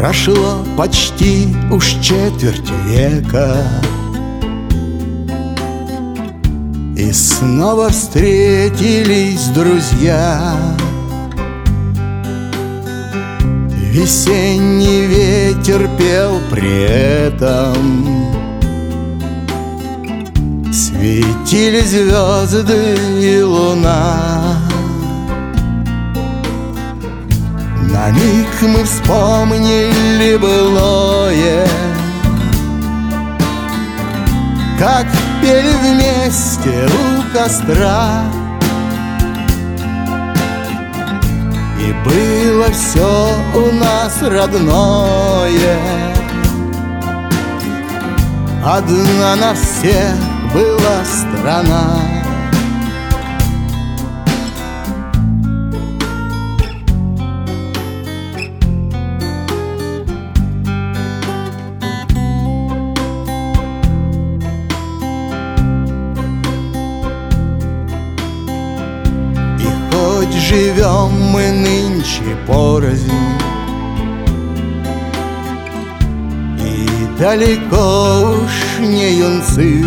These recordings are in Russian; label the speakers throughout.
Speaker 1: Прошло почти уж четверть века, и снова встретились друзья. Весенний ветер пел при этом, светили звезды и луна. На миг мы вспомнили былое, как пели вместе у костра. И было все у нас родное, одна на всех была страна. Хоть живем мы нынче порознь, и далеко уж не юнцы,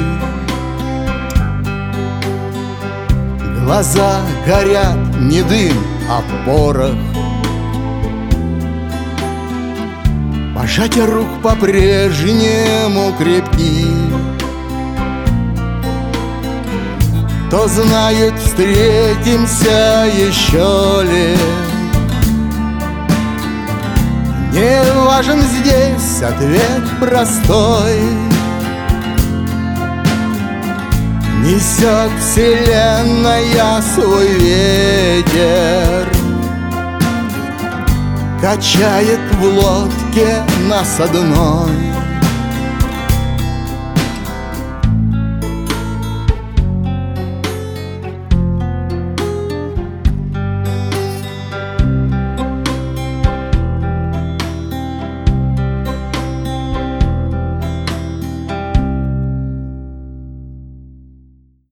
Speaker 1: глаза горят не дым, а порох. Пожатия рук по-прежнему крепки. Кто знает, встретимся еще ли. Не важен здесь ответ простой. Несет вселенная свой ветер, качает в лодке нас одной.